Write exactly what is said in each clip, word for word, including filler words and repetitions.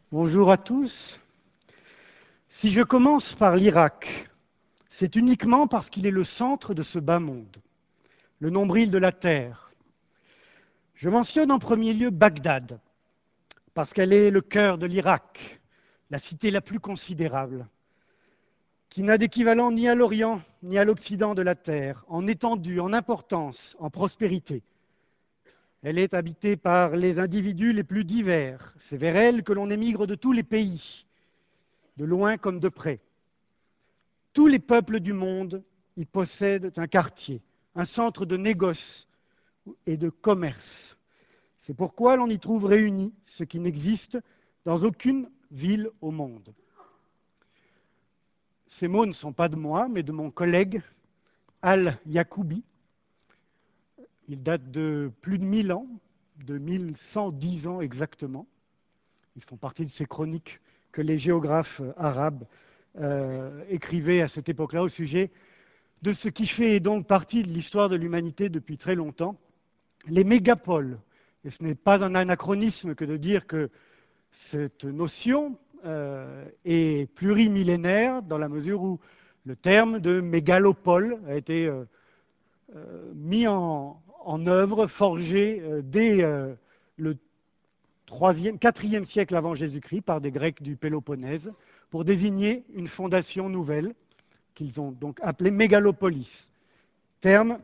Bonjour à tous. Si je commence par l'Irak, c'est uniquement parce qu'il est le centre de ce bas monde, le nombril de la Terre. Je mentionne en premier lieu Bagdad, parce qu'elle est le cœur de l'Irak, la cité la plus considérable, qui n'a d'équivalent ni à l'Orient ni à l'Occident de la Terre, en étendue, en importance, en prospérité. Elle est habitée par les individus les plus divers. C'est vers elle que l'on émigre de tous les pays, de loin comme de près. Tous les peuples du monde y possèdent un quartier, un centre de négoce et de commerce. C'est pourquoi l'on y trouve réunis ce qui n'existe dans aucune ville au monde. Ces mots ne sont pas de moi, mais de mon collègue Al-Yacoubi. Ils datent de plus de mille ans, de mille cent dix ans exactement. Ils font partie de ces chroniques que les géographes arabes euh, écrivaient à cette époque-là au sujet de ce qui fait donc partie de l'histoire de l'humanité depuis très longtemps, les mégapoles. Et ce n'est pas un anachronisme que de dire que cette notion euh, est plurimillénaire dans la mesure où le terme de mégalopole a été euh, euh, mis en, en œuvre, forgé euh, dès euh, le troisième, quatrième siècle avant Jésus-Christ par des Grecs du Péloponnèse pour désigner une fondation nouvelle qu'ils ont donc appelée mégalopolis. Terme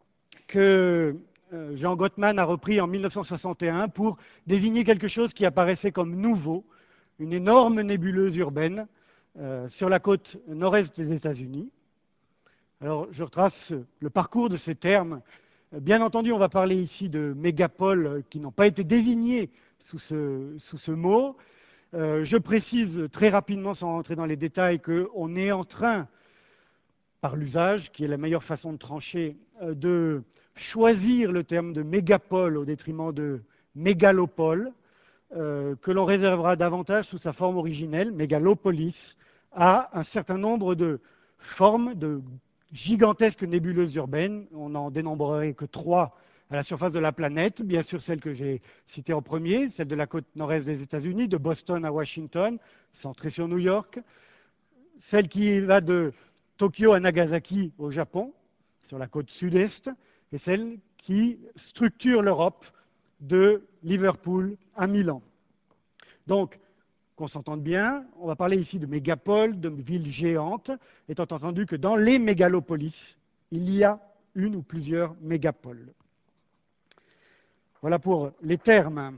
que euh, Jean Gottman a repris en mille neuf cent soixante et un pour désigner quelque chose qui apparaissait comme nouveau, une énorme nébuleuse urbaine euh, sur la côte nord-est des États-Unis. Alors, je retrace le parcours de ces termes. Bien entendu, on va parler ici de mégapoles qui n'ont pas été désignés sous ce, sous ce mot. Euh, je précise très rapidement, sans rentrer dans les détails, qu'on est en train, par l'usage, qui est la meilleure façon de trancher, euh, de choisir le terme de mégapole au détriment de mégalopole, euh, que l'on réservera davantage sous sa forme originelle, mégalopolis, à un certain nombre de formes de gigantesques nébuleuses urbaines. On n'en dénombrerait que trois à la surface de la planète. Bien sûr, celle que j'ai citée en premier, celle de la côte nord-est des États-Unis, de Boston à Washington, centrée sur New York. Celle qui va de Tokyo à Nagasaki au Japon, sur la côte sud-est, et celle qui structure l'Europe de Liverpool à Milan. Donc, qu'on s'entende bien, on va parler ici de mégapoles, de villes géantes, étant entendu que dans les mégalopolis, il y a une ou plusieurs mégapoles. Voilà pour les termes.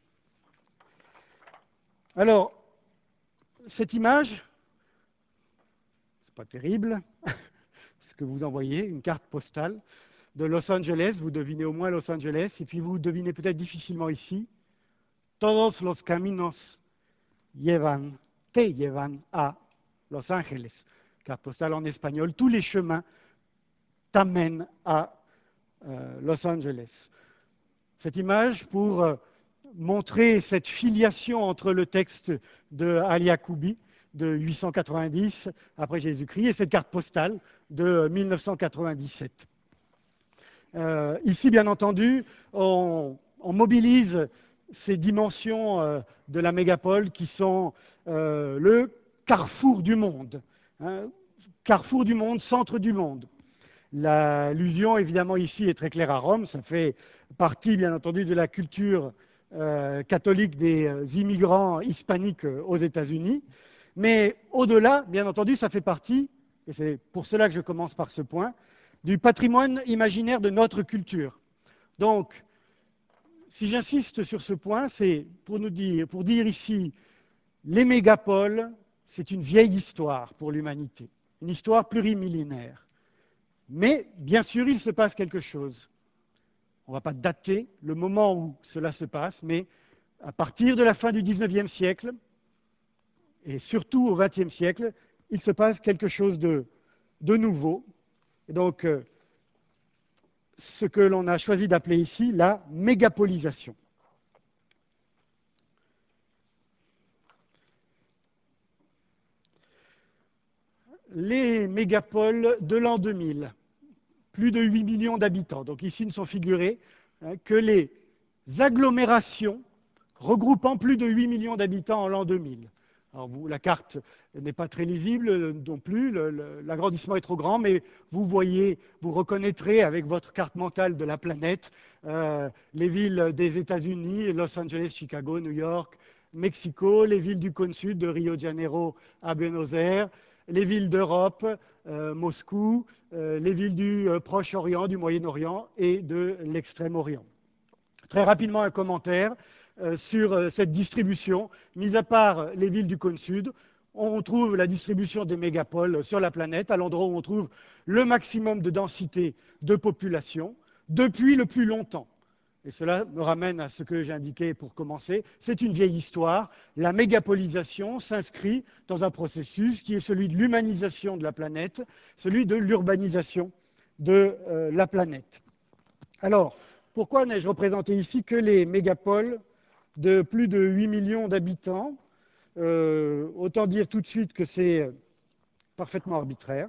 Alors, cette image, c'est pas terrible, ce que vous envoyez, une carte postale de Los Angeles, vous devinez au moins Los Angeles, et puis vous devinez peut-être difficilement ici, todos los caminos llevan, te llevan a Los Angeles. Carte postale en espagnol, tous les chemins t'amènent à euh, Los Angeles. Cette image pour euh, montrer cette filiation entre le texte de Al-Yacoubi de huit cent quatre-vingt-dix après Jésus-Christ et cette carte postale de mille neuf cent quatre-vingt-dix-sept. Euh, ici, bien entendu, on, on mobilise ces dimensions euh, de la mégapole qui sont euh, le carrefour du monde. Hein, carrefour du monde, centre du monde. L'allusion, évidemment, ici est très claire à Rome. Ça fait partie, bien entendu, de la culture euh, catholique des euh, immigrants hispaniques euh, aux États-Unis. Mais au-delà, bien entendu, ça fait partie, et c'est pour cela que je commence par ce point, du patrimoine imaginaire de notre culture. Donc, si j'insiste sur ce point, c'est pour nous dire, pour dire ici, les mégapoles, c'est une vieille histoire pour l'humanité, une histoire plurimillénaire. Mais, bien sûr, il se passe quelque chose. On ne va pas dater le moment où cela se passe, mais à partir de la fin du dix-neuvième siècle, et surtout au vingtième siècle, il se passe quelque chose de, de nouveau. Et donc, euh, ce que l'on a choisi d'appeler ici la mégapolisation. Les mégapoles de l'an deux mille, plus de huit millions d'habitants. Donc ici ne sont figurés hein, que les agglomérations regroupant plus de huit millions d'habitants en l'an deux mille. Alors vous, la carte n'est pas très lisible non plus, l'agrandissement est trop grand, mais vous voyez, vous reconnaîtrez avec votre carte mentale de la planète euh, les villes des États-Unis, Los Angeles, Chicago, New York, Mexico, les villes du cône sud de Rio de Janeiro à Buenos Aires, les villes d'Europe, euh, Moscou, euh, les villes du euh, Proche-Orient, du Moyen-Orient et de l'Extrême-Orient. Très rapidement, un commentaire euh, sur euh, cette distribution. Mis à part les villes du cône sud, on trouve la distribution des mégapoles sur la planète, à l'endroit où on trouve le maximum de densité de population depuis le plus longtemps. Et cela me ramène à ce que j'ai indiqué pour commencer. C'est une vieille histoire. La mégapolisation s'inscrit dans un processus qui est celui de l'humanisation de la planète, celui de l'urbanisation de euh, la planète. Alors, pourquoi n'ai-je représenté ici que les mégapoles de plus de huit millions d'habitants? euh, Autant dire tout de suite que c'est parfaitement arbitraire.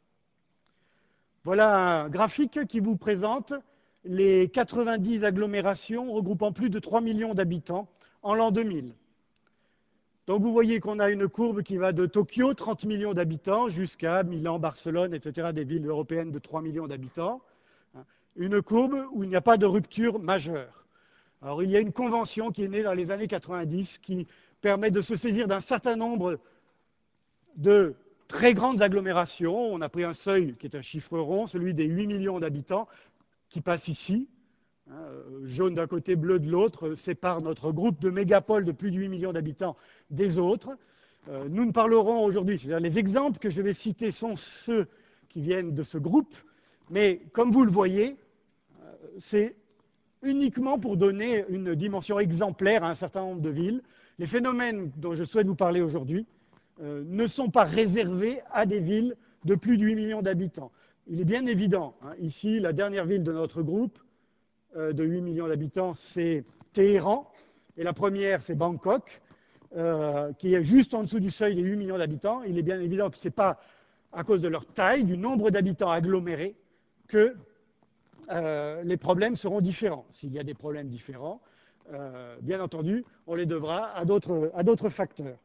Voilà un graphique qui vous présente les quatre-vingt-dix agglomérations regroupant plus de trois millions d'habitants en l'an deux mille. Donc vous voyez qu'on a une courbe qui va de Tokyo, trente millions d'habitants, jusqu'à Milan, Barcelone, et cetera, des villes européennes de trois millions d'habitants. Une courbe où il n'y a pas de rupture majeure. Alors il y a une convention qui est née dans les années quatre-vingt-dix qui permet de se saisir d'un certain nombre de très grandes agglomérations. On a pris un seuil qui est un chiffre rond, celui des huit millions d'habitants, qui passe ici. Hein, jaune d'un côté, bleu de l'autre, sépare notre groupe de mégapoles de plus de huit millions d'habitants des autres. Euh, nous ne parlerons aujourd'hui, c'est-à-dire les exemples que je vais citer sont ceux qui viennent de ce groupe, mais comme vous le voyez, c'est uniquement pour donner une dimension exemplaire à un certain nombre de villes. Les phénomènes dont je souhaite vous parler aujourd'hui euh, ne sont pas réservés à des villes de plus de huit millions d'habitants. Il est bien évident, hein, ici, la dernière ville de notre groupe euh, de huit millions d'habitants, c'est Téhéran, et la première, c'est Bangkok, euh, qui est juste en dessous du seuil des huit millions d'habitants. Il est bien évident que ce n'est pas à cause de leur taille, du nombre d'habitants agglomérés, que Euh, les problèmes seront différents. S'il y a des problèmes différents, euh, bien entendu, on les devra à d'autres facteurs.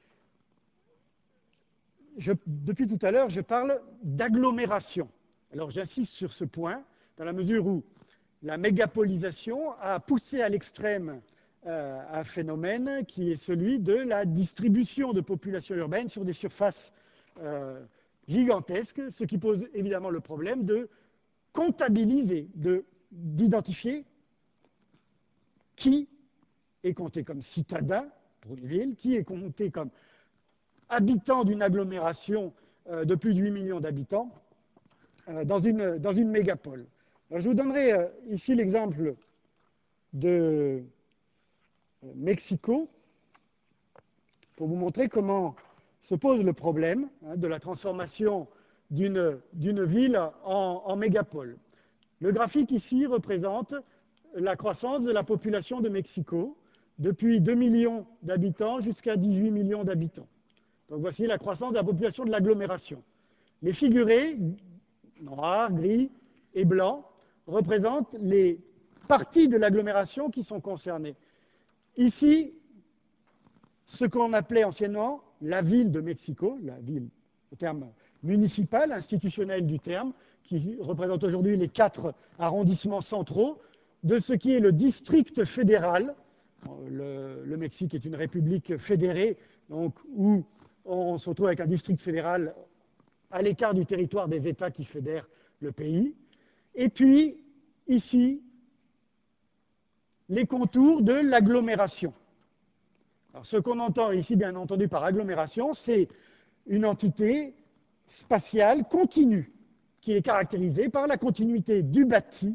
Je, depuis tout à l'heure, je parle d'agglomération. Alors j'insiste sur ce point, dans la mesure où la mégapolisation a poussé à l'extrême euh, un phénomène qui est celui de la distribution de populations urbaines sur des surfaces euh, gigantesques, ce qui pose évidemment le problème de comptabiliser, d'identifier qui est compté comme citadin pour une ville, qui est compté comme habitant d'une agglomération euh, de plus de huit millions d'habitants euh, dans, une, dans une mégapole. Alors, je vous donnerai euh, ici l'exemple de euh, Mexico pour vous montrer comment se pose le problème hein, de la transformation d'une ville en, en mégapole. Le graphique ici représente la croissance de la population de Mexico depuis deux millions d'habitants jusqu'à dix-huit millions d'habitants. Donc voici la croissance de la population de l'agglomération. Les figurés, noirs, gris et blancs, représentent les parties de l'agglomération qui sont concernées. Ici, ce qu'on appelait anciennement la ville de Mexico, la ville au terme municipal, institutionnel du terme, qui représente aujourd'hui les quatre arrondissements centraux de ce qui est le district fédéral. Le, le Mexique est une république fédérée, donc, où on se retrouve avec un district fédéral à l'écart du territoire des États qui fédèrent le pays. Et puis, ici, les contours de l'agglomération. Alors, ce qu'on entend ici, bien entendu, par agglomération, c'est une entité spatiale continue, qui est caractérisée par la continuité du bâti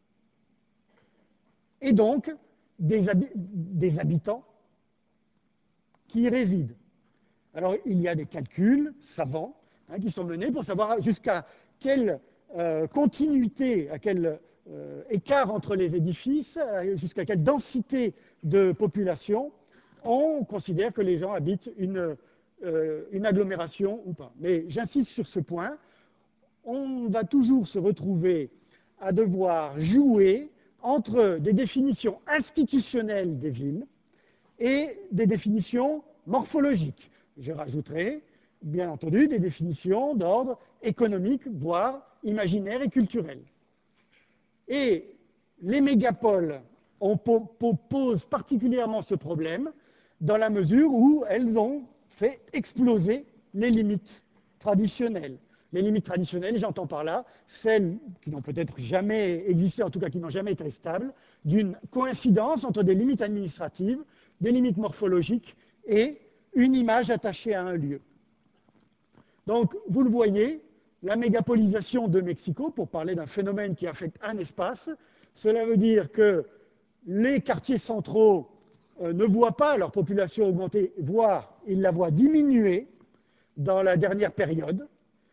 et donc des, hab des habitants qui y résident. Alors, il y a des calculs savants hein, qui sont menés pour savoir jusqu'à quelle euh, continuité, à quel euh, écart entre les édifices, jusqu'à quelle densité de population on considère que les gens habitent une, euh, une agglomération ou pas. Mais j'insiste sur ce point, on va toujours se retrouver à devoir jouer entre des définitions institutionnelles des villes et des définitions morphologiques. Je rajouterai, bien entendu, des définitions d'ordre économique, voire imaginaire et culturel. Et les mégapoles on posent particulièrement ce problème dans la mesure où elles ont fait exploser les limites traditionnelles. Les limites traditionnelles, j'entends par là celles qui n'ont peut-être jamais existé, en tout cas qui n'ont jamais été stables, d'une coïncidence entre des limites administratives, des limites morphologiques et une image attachée à un lieu. Donc, vous le voyez, la mégapolisation de Mexico, pour parler d'un phénomène qui affecte un espace, cela veut dire que les quartiers centraux euh, ne voient pas leur population augmenter, voire ils la voient diminuer dans la dernière période.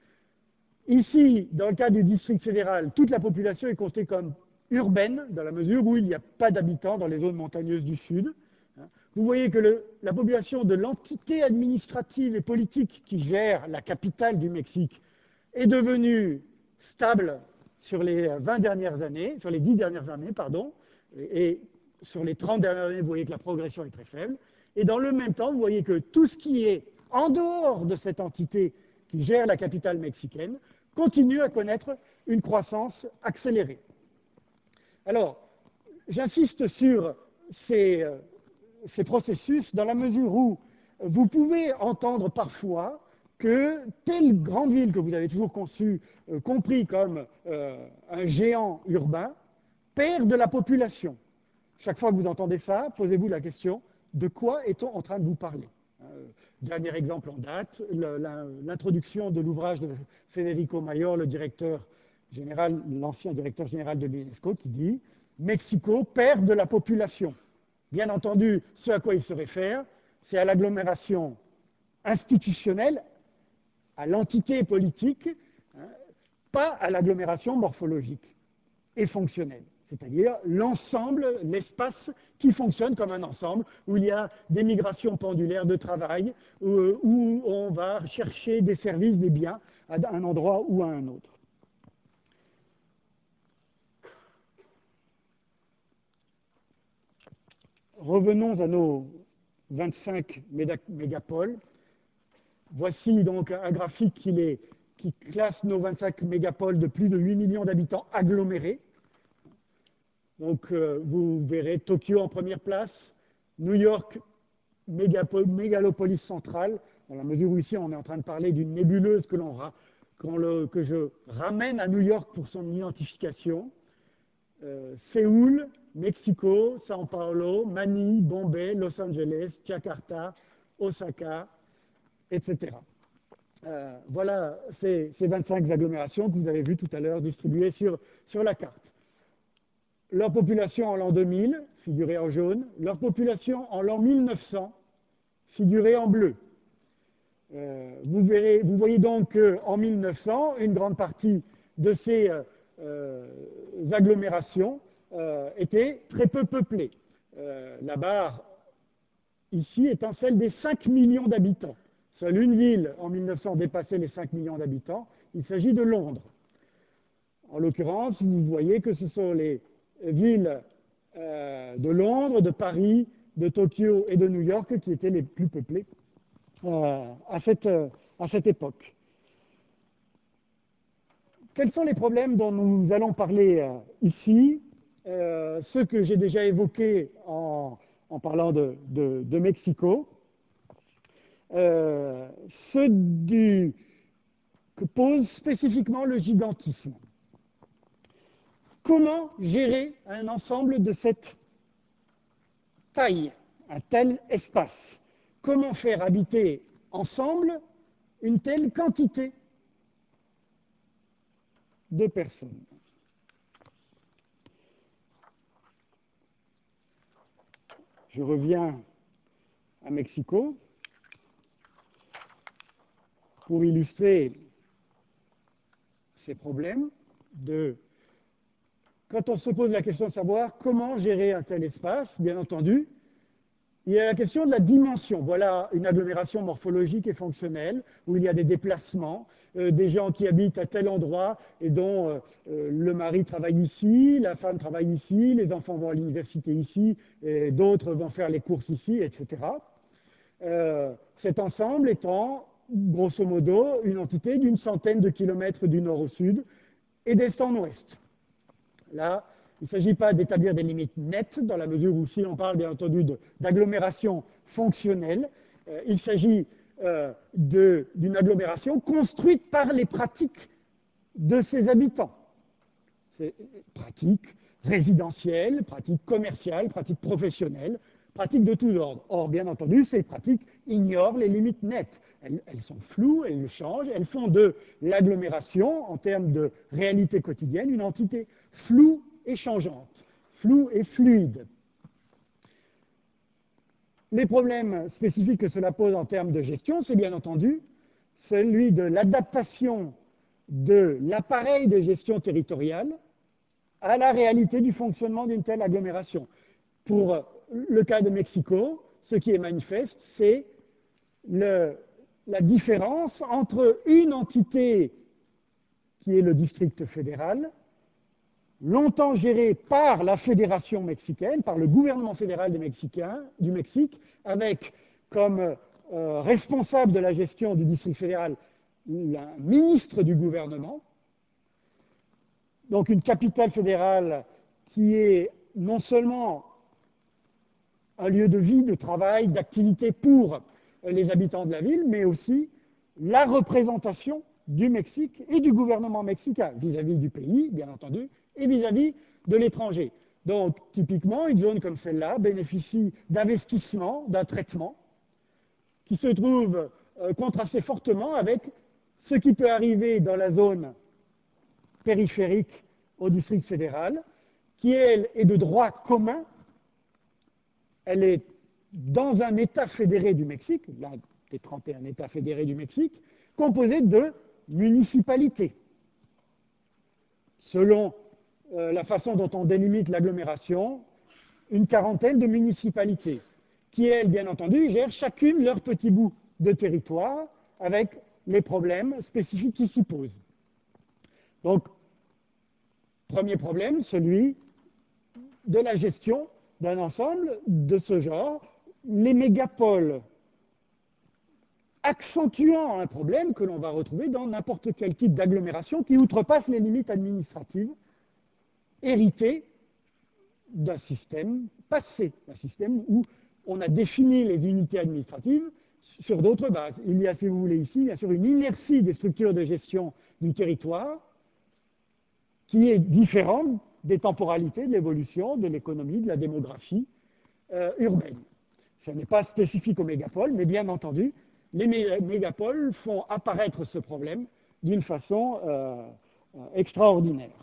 Ici, dans le cas du district fédéral, toute la population est comptée comme urbaine, dans la mesure où il n'y a pas d'habitants dans les zones montagneuses du sud. Vous voyez que le, la population de l'entité administrative et politique qui gère la capitale du Mexique est devenue stable sur les vingt dernières années, sur les dix dernières années, pardon, et, et sur les trente dernières années, vous voyez que la progression est très faible. Et dans le même temps, vous voyez que tout ce qui est en dehors de cette entité qui gère la capitale mexicaine continue à connaître une croissance accélérée. Alors, j'insiste sur ces, ces processus dans la mesure où vous pouvez entendre parfois que telle grande ville que vous avez toujours conçue, euh, compris comme euh, un géant urbain, perd de la population. Chaque fois que vous entendez ça, posez-vous la question, de quoi est-on en train de vous parler? euh, Dernier exemple en date, l'introduction de l'ouvrage de Federico Mayor, le directeur général, l'ancien directeur général de l'UNESCO, qui dit « Mexico perd de la population ». Bien entendu, ce à quoi il se réfère, c'est à l'agglomération institutionnelle, à l'entité politique, hein, pas à l'agglomération morphologique et fonctionnelle, c'est-à-dire l'ensemble, l'espace qui fonctionne comme un ensemble, où il y a des migrations pendulaires de travail, où, où on va chercher des services, des biens à un endroit ou à un autre. Revenons à nos vingt-cinq mégapoles. Voici donc un graphique qui, les, qui classe nos vingt-cinq mégapoles de plus de huit millions d'habitants agglomérés. Donc euh, vous verrez Tokyo en première place, New York, mégalopolis centrale, dans la mesure où ici on est en train de parler d'une nébuleuse que, le, que je ramène à New York pour son identification. Euh, Séoul, Mexico, São Paulo, Manille, Bombay, Los Angeles, Jakarta, Osaka, et cetera. Euh, voilà ces, ces vingt-cinq agglomérations que vous avez vues tout à l'heure distribuées sur, sur la carte. Leur population en l'an deux mille, figurée en jaune, leur population en l'an mille neuf cents, figurée en bleu. Euh, vous, verrez, vous voyez donc qu'en mille neuf cents, une grande partie de ces euh, euh, agglomérations euh, était très peu peuplée. Euh, la barre ici étant celle des cinq millions d'habitants. Seule une ville en mille neuf cents dépassait les cinq millions d'habitants, il s'agit de Londres. En l'occurrence, vous voyez que ce sont les villes euh, de Londres, de Paris, de Tokyo et de New York qui étaient les plus peuplées euh, à, cette, à cette époque. Quels sont les problèmes dont nous allons parler euh, ici? euh, Ceux que j'ai déjà évoqués en, en parlant de, de, de Mexico. Euh, ceux du, que pose spécifiquement le gigantisme. Comment gérer un ensemble de cette taille, un tel espace? Comment faire habiter ensemble une telle quantité de personnes? Je reviens à Mexico pour illustrer ces problèmes de quand on se pose la question de savoir comment gérer un tel espace, bien entendu, Il y a la question de la dimension. Voilà une agglomération morphologique et fonctionnelle où il y a des déplacements, euh, des gens qui habitent à tel endroit et dont euh, euh, le mari travaille ici, la femme travaille ici, les enfants vont à l'université ici, et d'autres vont faire les courses ici, et cetera. Euh, cet ensemble étant, grosso modo, une entité d'une centaine de kilomètres du nord au sud et d'est en ouest. Là, il ne s'agit pas d'établir des limites nettes, dans la mesure où, si on parle bien entendu d'agglomération fonctionnelle, euh, il s'agit euh, d'une agglomération construite par les pratiques de ses habitants. C'est pratiques résidentielles, pratiques commerciales, pratiques professionnelles, pratiques de tous ordres. Or, bien entendu, ces pratiques ignorent les limites nettes. Elles, elles sont floues, elles le changent, elles font de l'agglomération, en termes de réalité quotidienne, une entité floue et changeante, floue et fluide. Les problèmes spécifiques que cela pose en termes de gestion, c'est bien entendu celui de l'adaptation de l'appareil de gestion territoriale à la réalité du fonctionnement d'une telle agglomération. Pour le cas de Mexico, ce qui est manifeste, c'est la différence entre une entité qui est le district fédéral, longtemps gérée par la fédération mexicaine, par le gouvernement fédéral des Mexicains, du Mexique, avec comme euh, responsable de la gestion du district fédéral un ministre du gouvernement, donc une capitale fédérale qui est non seulement un lieu de vie, de travail, d'activité pour les habitants de la ville, mais aussi la représentation du Mexique et du gouvernement mexicain vis-à-vis du pays, bien entendu, et vis-à-vis de l'étranger. Donc, typiquement, une zone comme celle-là bénéficie d'investissements, d'un traitement qui se trouve euh, contrasté fortement avec ce qui peut arriver dans la zone périphérique au district fédéral, qui, elle, est de droit commun. Elle est dans un État fédéré du Mexique, l'un des trente et un États fédérés du Mexique, composé de municipalités. Selon euh, la façon dont on délimite l'agglomération, une quarantaine de municipalités, qui, elles, bien entendu, gèrent chacune leur petit bout de territoire avec les problèmes spécifiques qui s'y posent. Donc, premier problème, celui de la gestion d'un ensemble de ce genre. Les mégapoles accentuant un problème que l'on va retrouver dans n'importe quel type d'agglomération qui outrepasse les limites administratives héritées d'un système passé, un système où on a défini les unités administratives sur d'autres bases. Il y a, si vous voulez, ici, bien sûr, une inertie des structures de gestion du territoire qui est différente des temporalités de l'évolution de l'économie, de la démographie euh, urbaine. Ce n'est pas spécifique aux mégapoles, mais bien entendu, les mégapoles font apparaître ce problème d'une façon euh, extraordinaire.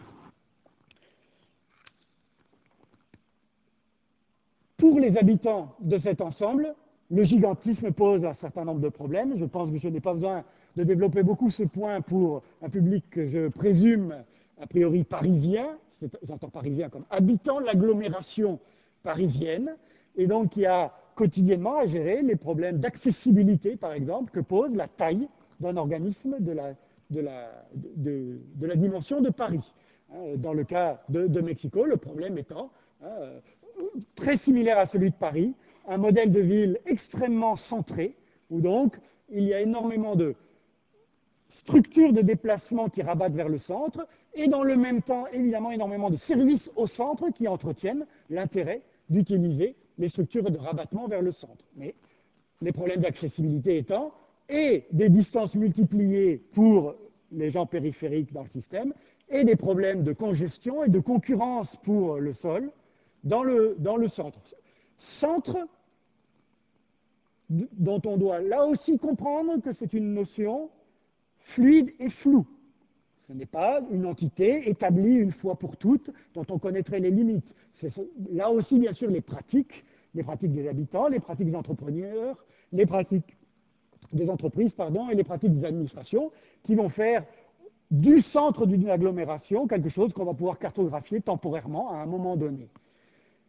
Pour les habitants de cet ensemble, le gigantisme pose un certain nombre de problèmes. Je pense que je n'ai pas besoin de développer beaucoup ce point pour un public que je présume a priori parisien, j'entends parisien comme habitant l'agglomération parisienne, et donc qui a quotidiennement à gérer les problèmes d'accessibilité, par exemple, que pose la taille d'un organisme de la, de, la, de, de la dimension de Paris. Dans le cas de, de Mexico, le problème étant hein, très similaire à celui de Paris, un modèle de ville extrêmement centré, où donc il y a énormément de structures de déplacement qui rabattent vers le centre, et dans le même temps, évidemment, énormément de services au centre qui entretiennent l'intérêt d'utiliser les structures de rabattement vers le centre. Mais les problèmes d'accessibilité étant, et des distances multipliées pour les gens périphériques dans le système, et des problèmes de congestion et de concurrence pour le sol dans le, dans le centre. Centre dont on doit là aussi comprendre que c'est une notion fluide et floue. Ce n'est pas une entité établie une fois pour toutes dont on connaîtrait les limites. C'est là aussi, bien sûr, les pratiques, les pratiques des habitants, les pratiques des entrepreneurs, les pratiques des entreprises, pardon, et les pratiques des administrations qui vont faire du centre d'une agglomération quelque chose qu'on va pouvoir cartographier temporairement à un moment donné.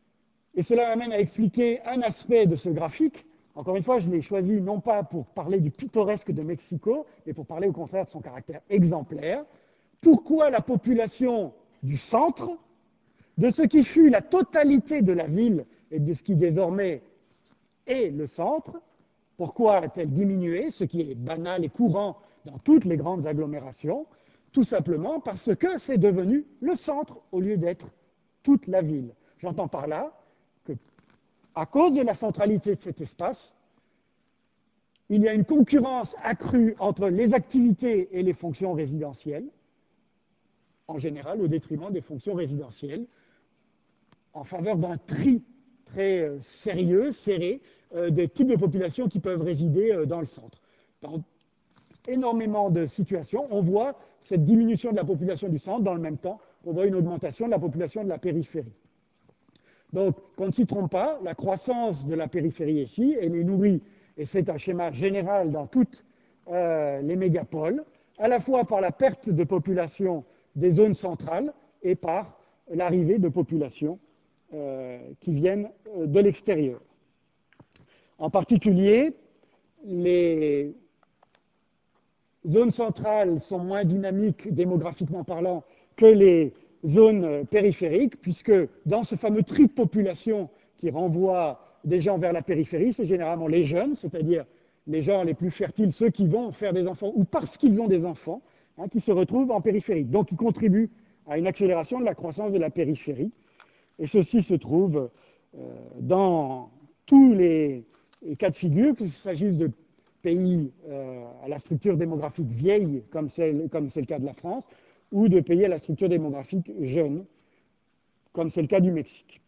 Et cela m'amène à expliquer un aspect de ce graphique. Encore une fois, je l'ai choisi non pas pour parler du pittoresque de Mexico, mais pour parler au contraire de son caractère exemplaire. Pourquoi la population du centre, de ce qui fut la totalité de la ville et de ce qui désormais est le centre, pourquoi a-t-elle diminué, ce qui est banal et courant dans toutes les grandes agglomérations? Tout simplement parce que c'est devenu le centre au lieu d'être toute la ville. J'entends par là que, à cause de la centralité de cet espace, il y a une concurrence accrue entre les activités et les fonctions résidentielles, en général au détriment des fonctions résidentielles, en faveur d'un tri très euh, sérieux, serré, euh, des types de populations qui peuvent résider euh, dans le centre. Dans énormément de situations, on voit cette diminution de la population du centre, dans le même temps, on voit une augmentation de la population de la périphérie. Donc, qu'on ne s'y trompe pas, la croissance de la périphérie ici, elle est nourrie, et c'est un schéma général dans toutes euh, les mégapoles, à la fois par la perte de population des zones centrales et par l'arrivée de populations euh, qui viennent euh, de l'extérieur. En particulier, les zones centrales sont moins dynamiques démographiquement parlant que les zones périphériques, puisque dans ce fameux tri de population qui renvoie des gens vers la périphérie, c'est généralement les jeunes, c'est-à-dire les gens les plus fertiles, ceux qui vont faire des enfants ou parce qu'ils ont des enfants, hein, qui se retrouvent en périphérie. Donc, qui contribuent à une accélération de la croissance de la périphérie. Et ceci se trouve euh, dans tous les, les cas de figure, qu'il s'agisse de pays euh, à la structure démographique vieille, comme c'est le cas de la France, ou de pays à la structure démographique jeune, comme c'est le cas du Mexique.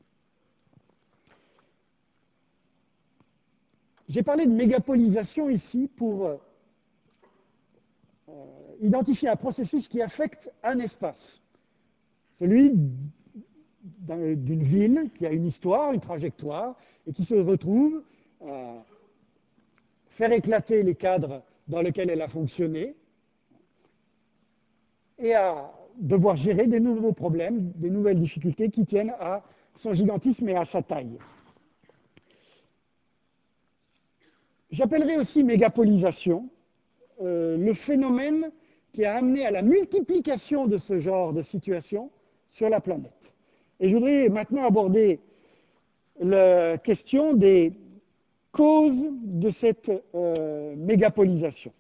J'ai parlé de mégapolisation ici pour euh, identifier un processus qui affecte un espace, celui d'une ville qui a une histoire, une trajectoire, et qui se retrouve à faire éclater les cadres dans lesquels elle a fonctionné, et à devoir gérer des nouveaux problèmes, des nouvelles difficultés qui tiennent à son gigantisme et à sa taille. J'appellerai aussi mégapolisation euh, le phénomène qui a amené à la multiplication de ce genre de situation sur la planète. Et je voudrais maintenant aborder la question des causes de cette euh, mégapolisation.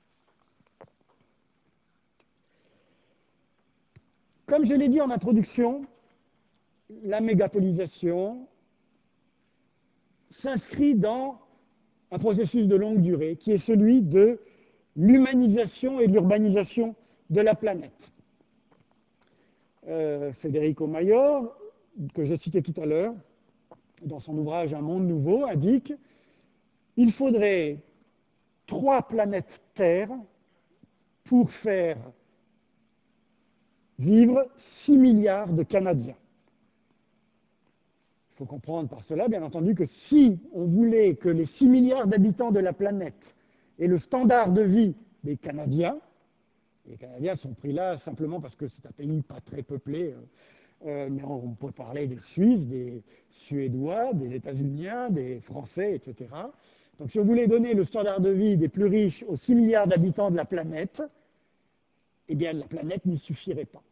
Comme je l'ai dit en introduction, la mégapolisation s'inscrit dans un processus de longue durée qui est celui de l'humanisation et de l'urbanisation de la planète. Euh, Federico Mayor, que je citais tout à l'heure, dans son ouvrage Un monde nouveau, indique qu'il faudrait trois planètes Terre pour faire vivre six milliards de Canadiens. Il faut comprendre par cela, bien entendu, que si on voulait que les six milliards d'habitants de la planète aient le standard de vie des Canadiens, les Canadiens sont pris là simplement parce que c'est un pays pas très peuplé, euh, mais on peut parler des Suisses, des Suédois, des États-Uniens, des Français, et cetera. Donc si on voulait donner le standard de vie des plus riches aux six milliards d'habitants de la planète, eh bien la planète n'y suffirait pas.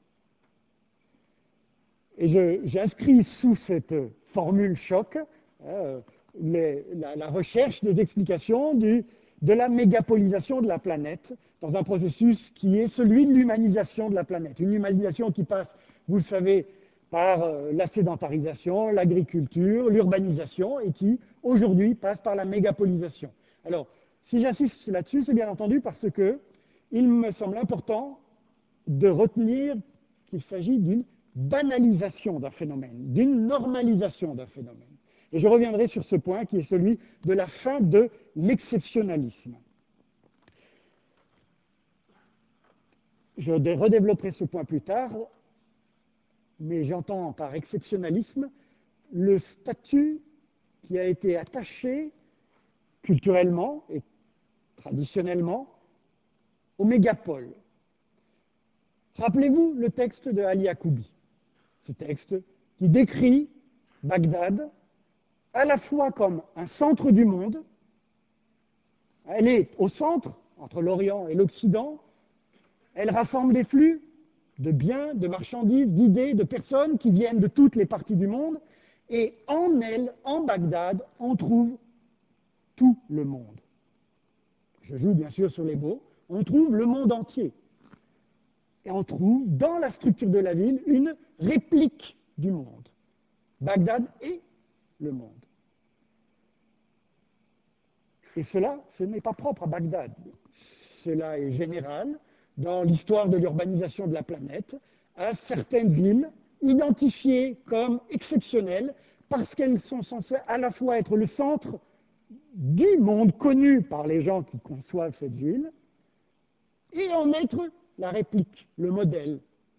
Et j'inscris sous cette formule choc euh, les, la, la recherche des explications du, de la mégapolisation de la planète dans un processus qui est celui de l'humanisation de la planète. Une humanisation qui passe, vous le savez, par euh, la sédentarisation, l'agriculture, l'urbanisation, et qui, aujourd'hui, passe par la mégapolisation. Alors, si j'insiste là-dessus, c'est bien entendu parce que il me semble important de retenir qu'il s'agit d'une banalisation d'un phénomène, d'une normalisation d'un phénomène. Et je reviendrai sur ce point qui est celui de la fin de l'exceptionnalisme. Je redévelopperai ce point plus tard, mais j'entends par exceptionnalisme le statut qui a été attaché culturellement et traditionnellement aux mégapoles. Rappelez-vous le texte de Ali Yacoubi, ce texte qui décrit Bagdad à la fois comme un centre du monde, elle est au centre, entre l'Orient et l'Occident, elle rassemble des flux de biens, de marchandises, d'idées, de personnes qui viennent de toutes les parties du monde, et en elle, en Bagdad, on trouve tout le monde. Je joue bien sûr sur les mots, on trouve le monde entier. Et on trouve dans la structure de la ville une réplique du monde. Bagdad est le monde. Et cela, ce n'est pas propre à Bagdad. Cela est général dans l'histoire de l'urbanisation de la planète, à certaines villes identifiées comme exceptionnelles parce qu'elles sont censées à la fois être le centre du monde connu par les gens qui conçoivent cette ville et en être la réplique, le modèle.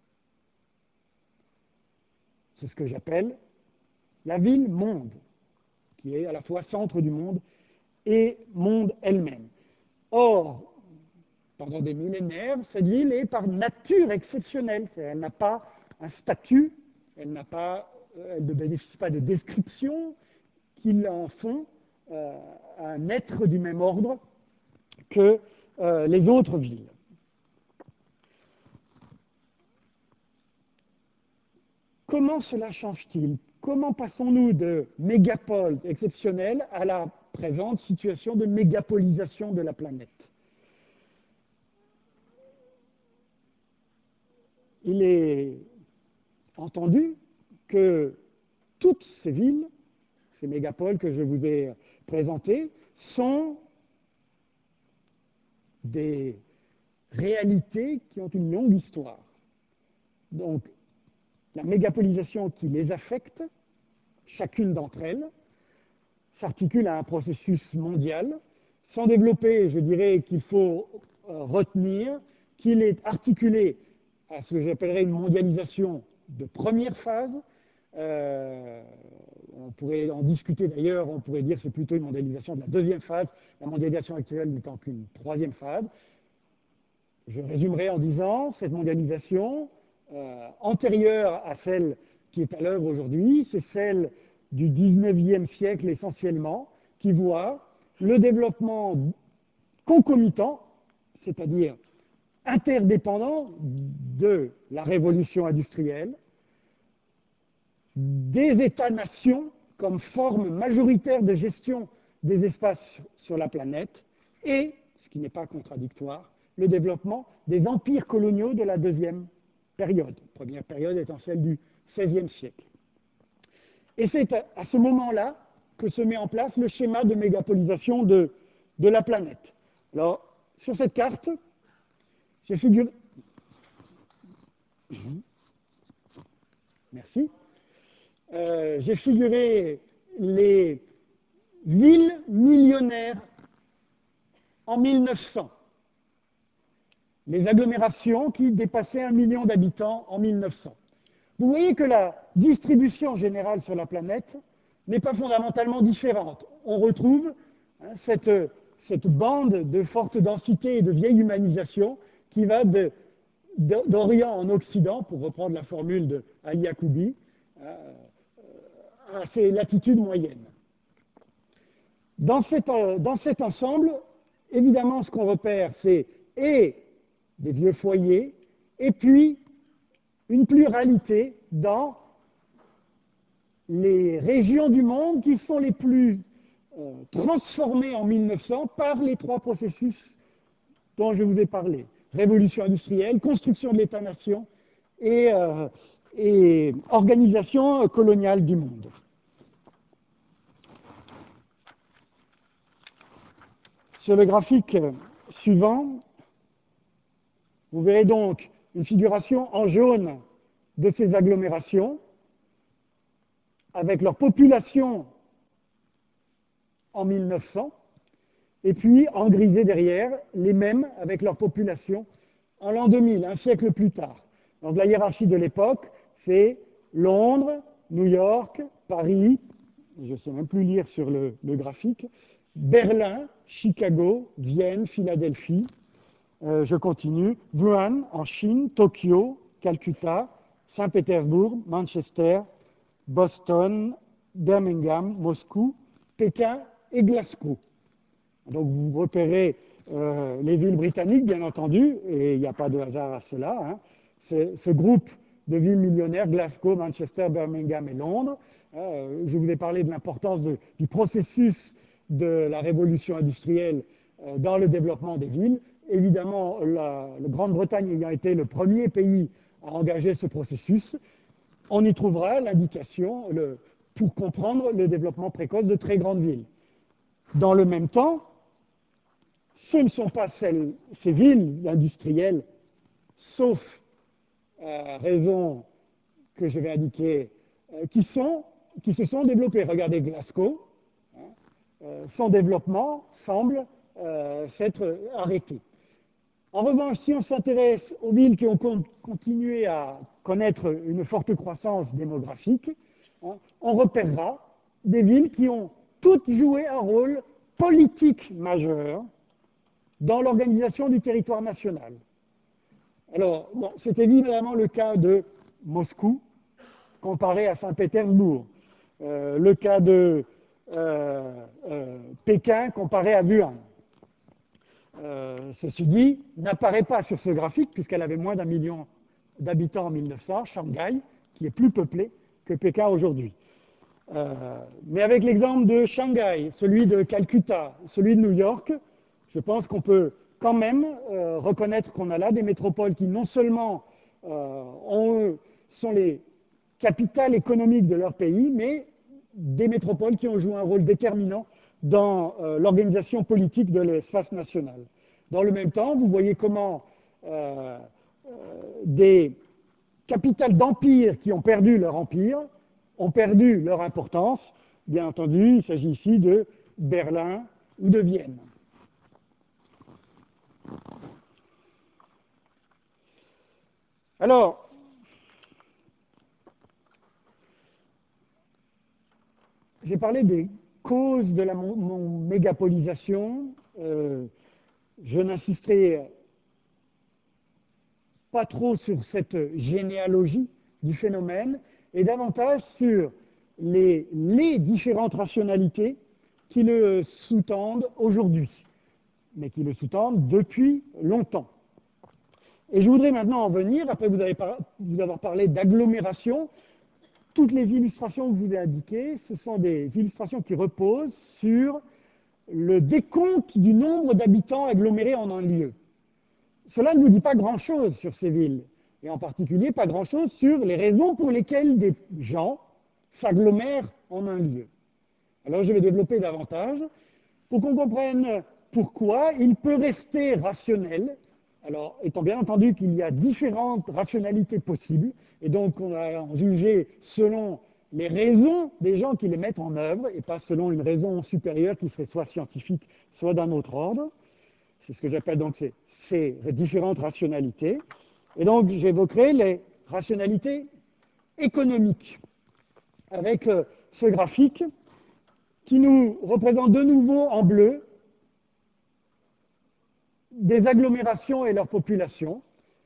C'est ce que j'appelle la ville-monde, qui est à la fois centre du monde et monde elle-même. Or, pendant des millénaires, cette ville est par nature exceptionnelle. Elle n'a pas un statut, elle, n'a pas, elle ne bénéficie pas de descriptions qui en font euh, un être du même ordre que euh, les autres villes. Comment cela change-t-il? Comment passons-nous de mégapole exceptionnelle à la présente situation de mégapolisation de la planète? Il est entendu que toutes ces villes, ces mégapoles que je vous ai présentées, sont des réalités qui ont une longue histoire. Donc, la mégapolisation qui les affecte, chacune d'entre elles, s'articule à un processus mondial. Sans développer, je dirais qu'il faut retenir qu'il est articulé à ce que j'appellerais une mondialisation de première phase. Euh, on pourrait en discuter d'ailleurs, on pourrait dire que c'est plutôt une mondialisation de la deuxième phase, la mondialisation actuelle n'étant qu'une troisième phase. Je résumerai en disant cette mondialisation euh, antérieure à celle qui est à l'œuvre aujourd'hui, c'est celle du dix-neuvième siècle essentiellement, qui voit le développement concomitant, c'est-à-dire interdépendant de la révolution industrielle, des États-nations comme forme majoritaire de gestion des espaces sur la planète et, ce qui n'est pas contradictoire, le développement des empires coloniaux de la deuxième période, première période étant celle du seizième siècle. Et c'est à ce moment-là que se met en place le schéma de mégapolisation de, de la planète. Alors, sur cette carte, j'ai figuré... Merci. Euh, j'ai figuré les villes millionnaires en mille neuf cents. Les agglomérations qui dépassaient un million d'habitants en mille neuf cents. Vous voyez que la distribution générale sur la planète n'est pas fondamentalement différente. On retrouve hein, cette, cette bande de forte densité et de vieille humanisation qui va de, de, d'Orient en Occident, pour reprendre la formule de Ali Yacoubi, à ces latitudes moyennes. Dans, cette, dans cet ensemble, évidemment, ce qu'on repère, c'est et des vieux foyers, et puis une pluralité dans les régions du monde qui sont les plus euh, transformées en mille neuf cents par les trois processus dont je vous ai parlé. Révolution industrielle, construction de l'État-nation et, euh, et organisation coloniale du monde. Sur le graphique suivant, vous verrez donc une figuration en jaune de ces agglomérations avec leur population en mille neuf cents, et puis en grisé derrière, les mêmes avec leur population en l'an deux mille, un siècle plus tard. Donc la hiérarchie de l'époque, c'est Londres, New York, Paris, je ne sais même plus lire sur le, le graphique, Berlin, Chicago, Vienne, Philadelphie, euh, je continue, Wuhan en Chine, Tokyo, Calcutta, Saint-Pétersbourg, Manchester, Boston, Birmingham, Moscou, Pékin et Glasgow. Donc vous repérez euh, les villes britanniques, bien entendu, et il n'y a pas de hasard à cela. Hein. C'est ce groupe de villes millionnaires, Glasgow, Manchester, Birmingham et Londres. Euh, je vous ai parlé de l'importance du processus de la révolution industrielle euh, dans le développement des villes. Évidemment, la, la Grande-Bretagne ayant été le premier pays à engager ce processus, on y trouvera l'indication le, pour comprendre le développement précoce de très grandes villes. Dans le même temps, ce ne sont pas celles, ces villes industrielles, sauf euh, raison que je vais indiquer, euh, qui, sont, qui se sont développées. Regardez Glasgow, hein, euh, son développement semble euh, s'être arrêté. En revanche, si on s'intéresse aux villes qui ont con continué à connaître une forte croissance démographique, hein, on repérera des villes qui ont toutes joué un rôle politique majeur dans l'organisation du territoire national. Alors, bon, c'est évidemment le cas de Moscou, comparé à Saint-Pétersbourg, euh, le cas de euh, euh, Pékin, comparé à Wuhan. Euh, ceci dit, n'apparaît pas sur ce graphique, puisqu'elle avait moins d'un million d'habitants en mille neuf cents, Shanghai, qui est plus peuplé que Pékin aujourd'hui. Euh, mais avec l'exemple de Shanghai, celui de Calcutta, celui de New York, je pense qu'on peut quand même euh, reconnaître qu'on a là des métropoles qui non seulement euh, ont, sont les capitales économiques de leur pays, mais des métropoles qui ont joué un rôle déterminant dans euh, l'organisation politique de l'espace national. Dans le même temps, vous voyez comment euh, euh, des capitales d'empires qui ont perdu leur empire ont perdu leur importance. Bien entendu, il s'agit ici de Berlin ou de Vienne. Alors, j'ai parlé des causes de la mon, mon mégapolisation. Euh, je n'insisterai pas trop sur cette généalogie du phénomène et davantage sur les, les différentes rationalités qui le sous-tendent aujourd'hui, mais qui le sous-tendent depuis longtemps. Et je voudrais maintenant en venir, après vous, avez par, vous avoir parlé d'agglomération, toutes les illustrations que je vous ai indiquées, ce sont des illustrations qui reposent sur le décompte du nombre d'habitants agglomérés en un lieu. Cela ne vous dit pas grand-chose sur ces villes, et en particulier pas grand-chose sur les raisons pour lesquelles des gens s'agglomèrent en un lieu. Alors je vais développer davantage pour qu'on comprenne pourquoi il peut rester rationnel, alors étant bien entendu qu'il y a différentes rationalités possibles, et donc on va en juger selon les raisons des gens qui les mettent en œuvre, et pas selon une raison supérieure qui serait soit scientifique, soit d'un autre ordre. C'est ce que j'appelle donc ces, ces différentes rationalités. Et donc j'évoquerai les rationalités économiques, avec euh, ce graphique qui nous représente de nouveau en bleu des agglomérations et leur population.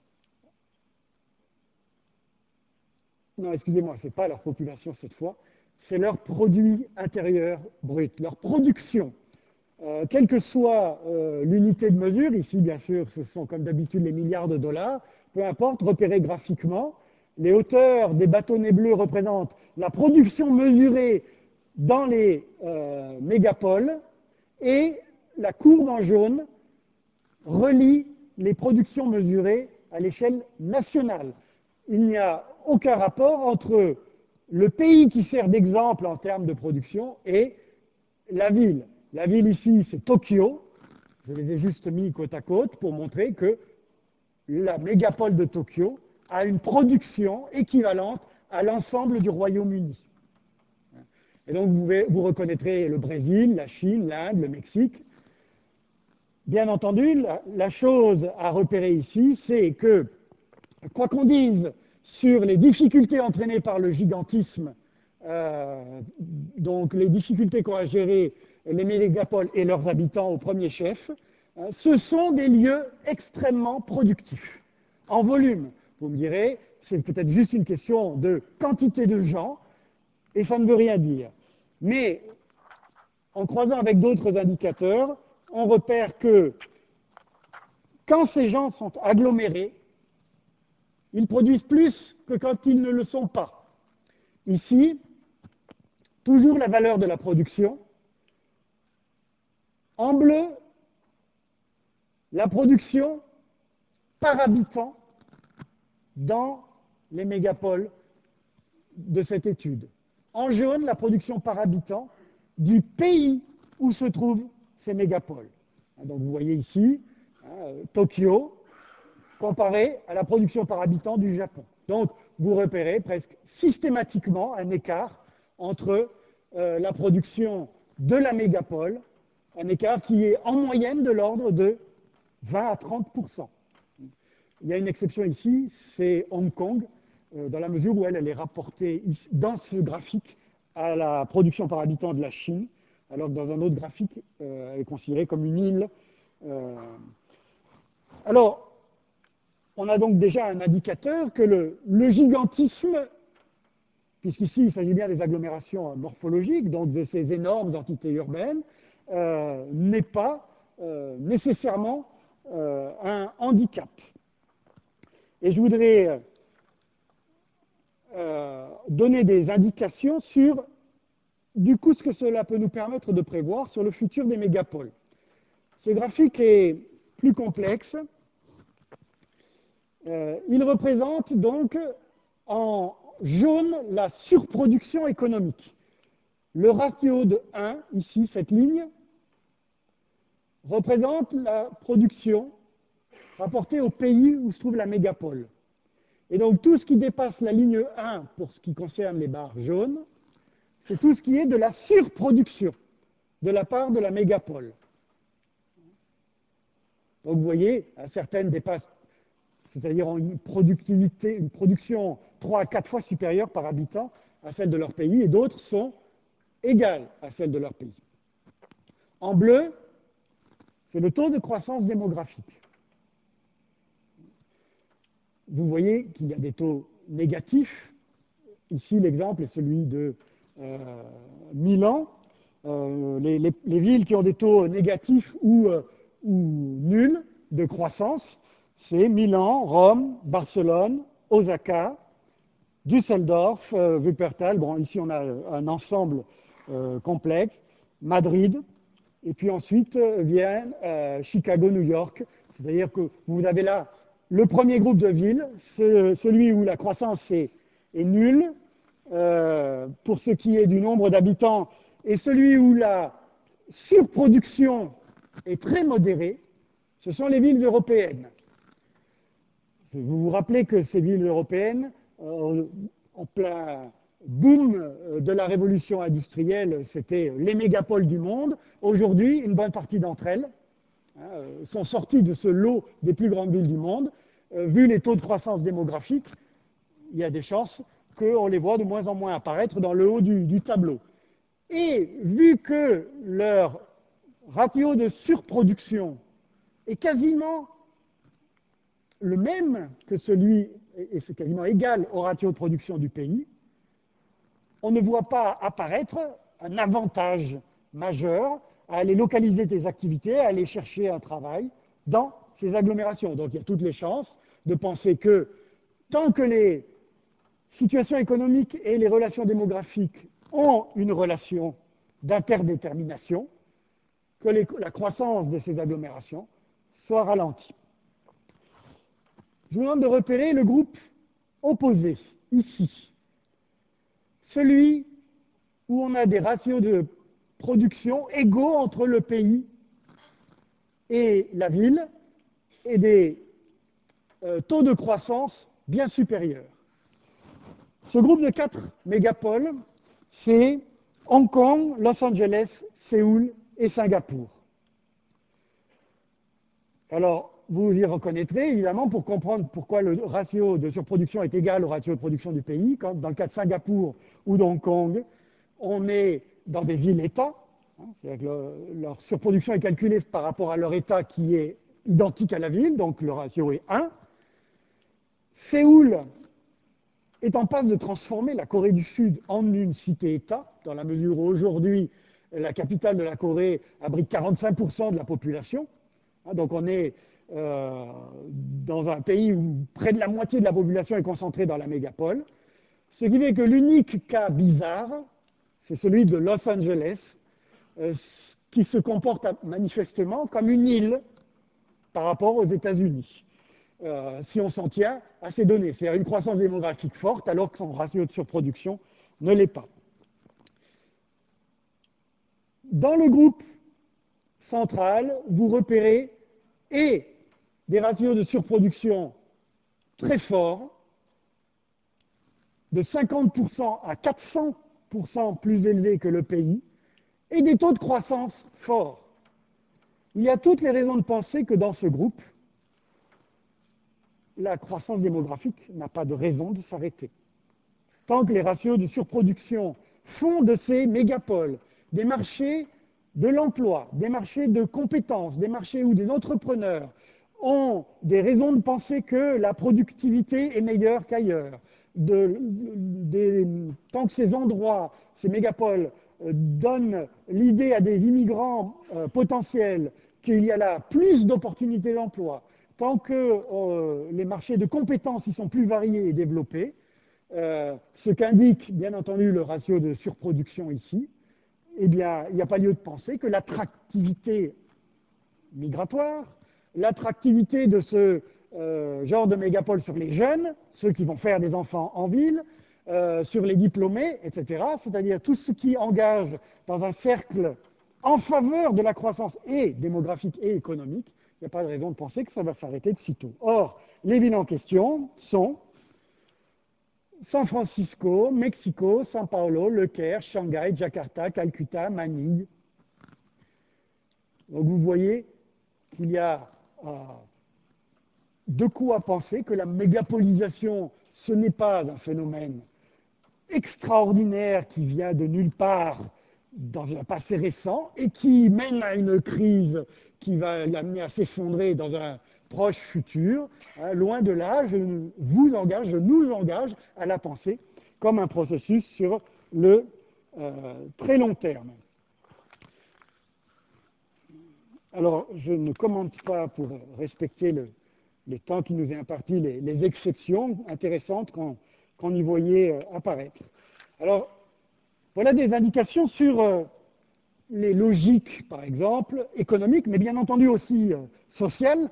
Non, excusez-moi, ce n'est pas leur population cette fois, c'est leur produit intérieur brut, leur production. Euh, quelle que soit euh, l'unité de mesure, ici bien sûr ce sont comme d'habitude les milliards de dollars, peu importe, repérés graphiquement, les hauteurs des bâtonnets bleus représentent la production mesurée dans les euh, mégapoles et la courbe en jaune relie les productions mesurées à l'échelle nationale. Il n'y a aucun rapport entre le pays qui sert d'exemple en termes de production et la ville. La ville ici, c'est Tokyo. Je les ai juste mis côte à côte pour montrer que la mégapole de Tokyo a une production équivalente à l'ensemble du Royaume-Uni. Et donc, vous, vous reconnaîtrez le Brésil, la Chine, l'Inde, le Mexique. Bien entendu, la, la chose à repérer ici, c'est que, quoi qu'on dise sur les difficultés entraînées par le gigantisme, euh, donc les difficultés qu'ont à gérer les mégapoles et leurs habitants au premier chef, euh, ce sont des lieux extrêmement productifs. En volume, vous me direz, c'est peut-être juste une question de quantité de gens, et ça ne veut rien dire. Mais en croisant avec d'autres indicateurs, on repère que quand ces gens sont agglomérés, ils produisent plus que quand ils ne le sont pas. Ici, toujours la valeur de la production. En bleu, la production par habitant dans les mégapoles de cette étude. En jaune, la production par habitant du pays où se trouvent ces mégapoles. Donc vous voyez ici, hein, Tokyo, comparé à la production par habitant du Japon. Donc vous repérez presque systématiquement un écart entre euh, la production de la mégapole, un écart qui est en moyenne de l'ordre de vingt à trente pour cent. Il y a une exception ici, c'est Hong Kong, euh, dans la mesure où elle, elle est rapportée ici, dans ce graphique à la production par habitant de la Chine, alors que dans un autre graphique, euh, elle est considérée comme une île. Euh... Alors, on a donc déjà un indicateur que le, le gigantisme, puisqu'ici il s'agit bien des agglomérations morphologiques, donc de ces énormes entités urbaines, euh, n'est pas euh, nécessairement euh, un handicap. Et je voudrais euh, donner des indications sur, du coup, ce que cela peut nous permettre de prévoir sur le futur des mégapoles. Ce graphique est plus complexe. Euh, il représente donc en jaune la surproduction économique. Le ratio de un, ici, cette ligne, représente la production rapportée au pays où se trouve la mégapole. Et donc tout ce qui dépasse la ligne un pour ce qui concerne les barres jaunes, c'est tout ce qui est de la surproduction de la part de la mégapole. Donc vous voyez, certaines dépassent, c'est-à-dire ont une productivité, une production trois à quatre fois supérieure par habitant à celle de leur pays, et d'autres sont égales à celle de leur pays. En bleu, c'est le taux de croissance démographique. Vous voyez qu'il y a des taux négatifs. Ici, l'exemple est celui de euh, Milan. Euh, les, les, les villes qui ont des taux négatifs ou, euh, ou nuls de croissance, c'est Milan, Rome, Barcelone, Osaka, Düsseldorf, euh, Wuppertal. Bon, ici, on a un ensemble euh, complexe. Madrid, et puis ensuite euh, Vienne, euh, Chicago, New York. C'est-à-dire que vous avez là le premier groupe de villes, ce, celui où la croissance est, est nulle, euh, pour ce qui est du nombre d'habitants, et celui où la surproduction est très modérée, ce sont les villes européennes. Vous vous rappelez que ces villes européennes, euh, en plein boom de la révolution industrielle, c'était les mégapoles du monde. Aujourd'hui, une bonne partie d'entre elles hein, sont sorties de ce lot des plus grandes villes du monde. Euh, vu les taux de croissance démographique, il y a des chances qu'on les voit de moins en moins apparaître dans le haut du, du tableau. Et vu que leur ratio de surproduction est quasiment le même que celui, et c'est quasiment égal au ratio de production du pays, on ne voit pas apparaître un avantage majeur à aller localiser des activités, à aller chercher un travail dans ces agglomérations. Donc il y a toutes les chances de penser que tant que les situations économiques et les relations démographiques ont une relation d'interdétermination, que les, la croissance de ces agglomérations soit ralentie. Je vous demande de repérer le groupe opposé, ici. Celui où on a des ratios de production égaux entre le pays et la ville et des euh, taux de croissance bien supérieurs. Ce groupe de quatre mégapoles, c'est Hong Kong, Los Angeles, Séoul et Singapour. Alors, vous y reconnaîtrez, évidemment, pour comprendre pourquoi le ratio de surproduction est égal au ratio de production du pays, quand dans le cas de Singapour ou d'Hong Kong, on est dans des villes-États, hein, c'est-à-dire que le, leur surproduction est calculée par rapport à leur État qui est identique à la ville, donc le ratio est un. Séoul est en passe de transformer la Corée du Sud en une cité-État, dans la mesure où aujourd'hui, la capitale de la Corée abrite quarante-cinq pour cent de la population. Donc on est euh, dans un pays où près de la moitié de la population est concentrée dans la mégapole. Ce qui fait que l'unique cas bizarre, c'est celui de Los Angeles, euh, qui se comporte manifestement comme une île par rapport aux États-Unis, euh, si on s'en tient à ces données. C'est-à-dire une croissance démographique forte alors que son ratio de surproduction ne l'est pas. Dans le groupe central, vous repérez et des ratios de surproduction très forts, de cinquante pour cent à quatre cents pour cent plus élevés que le pays, et des taux de croissance forts. Il y a toutes les raisons de penser que dans ce groupe, la croissance démographique n'a pas de raison de s'arrêter. Tant que les ratios de surproduction font de ces mégapoles des marchés de l'emploi, des marchés de compétences, des marchés où des entrepreneurs ont des raisons de penser que la productivité est meilleure qu'ailleurs, de, de, tant que ces endroits, ces mégapoles, euh, donnent l'idée à des immigrants euh, potentiels qu'il y a là plus d'opportunités d'emploi, tant que euh, les marchés de compétences y sont plus variés et développés, euh, ce qu'indique bien entendu le ratio de surproduction ici, eh bien, il n'y a pas lieu de penser que l'attractivité migratoire, l'attractivité de ce euh, genre de mégapole sur les jeunes, ceux qui vont faire des enfants en ville, euh, sur les diplômés, et cetera, c'est-à-dire tout ce qui engage dans un cercle en faveur de la croissance et démographique et économique, il n'y a pas de raison de penser que ça va s'arrêter de sitôt. Or, les villes en question sont San Francisco, Mexico, São Paulo, Le Caire, Shanghai, Jakarta, Calcutta, Manille. Donc vous voyez qu'il y a euh, de quoi penser que la mégapolisation, ce n'est pas un phénomène extraordinaire qui vient de nulle part dans un passé récent et qui mène à une crise qui va l'amener à s'effondrer dans un proche futur. Hein, loin de là, je vous engage, je nous engage à la penser comme un processus sur le euh, très long terme. Alors, je ne commente pas pour respecter le, le temps qui nous est imparti, les, les exceptions intéressantes qu'on qu'on y voyait euh, apparaître. Alors, voilà des indications sur euh, les logiques, par exemple, économiques, mais bien entendu aussi euh, sociales,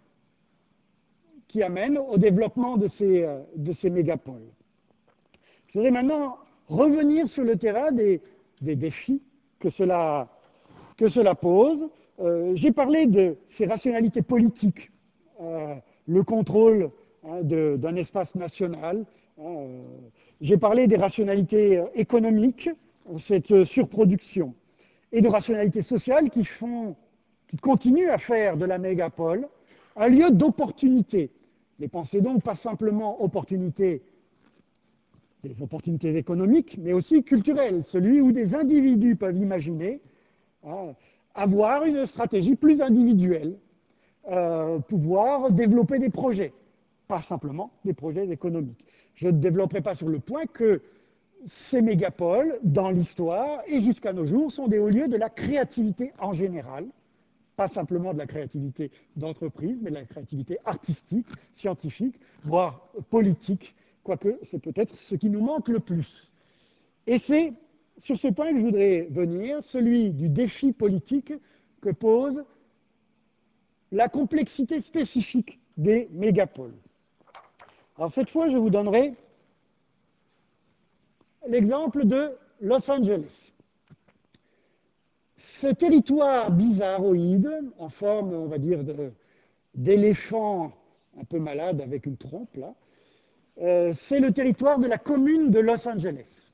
qui amènent au développement de ces, euh, de ces mégapoles. Je voudrais maintenant revenir sur le terrain des, des défis que cela, que cela pose. Euh, J'ai parlé de ces rationalités politiques, euh, le contrôle hein, d'un espace national. Hein, euh, J'ai parlé des rationalités euh, économiques, cette surproduction, et de rationalités sociales qui, font, qui continuent à faire de la mégapole un lieu d'opportunité. Mais pensez donc pas simplement opportunités, des opportunités économiques, mais aussi culturelles, celui où des individus peuvent imaginer hein, avoir une stratégie plus individuelle, euh, pouvoir développer des projets, pas simplement des projets économiques. Je ne développerai pas sur le point que ces mégapoles, dans l'histoire et jusqu'à nos jours, sont des hauts lieux de la créativité en général, pas simplement de la créativité d'entreprise, mais de la créativité artistique, scientifique, voire politique, quoique c'est peut-être ce qui nous manque le plus. Et c'est sur ce point que je voudrais venir, celui du défi politique que pose la complexité spécifique des mégapoles. Alors cette fois, je vous donnerai l'exemple de Los Angeles. Ce territoire bizarroïde, en forme, on va dire, d'éléphant un peu malade avec une trompe, là, euh, c'est le territoire de la commune de Los Angeles.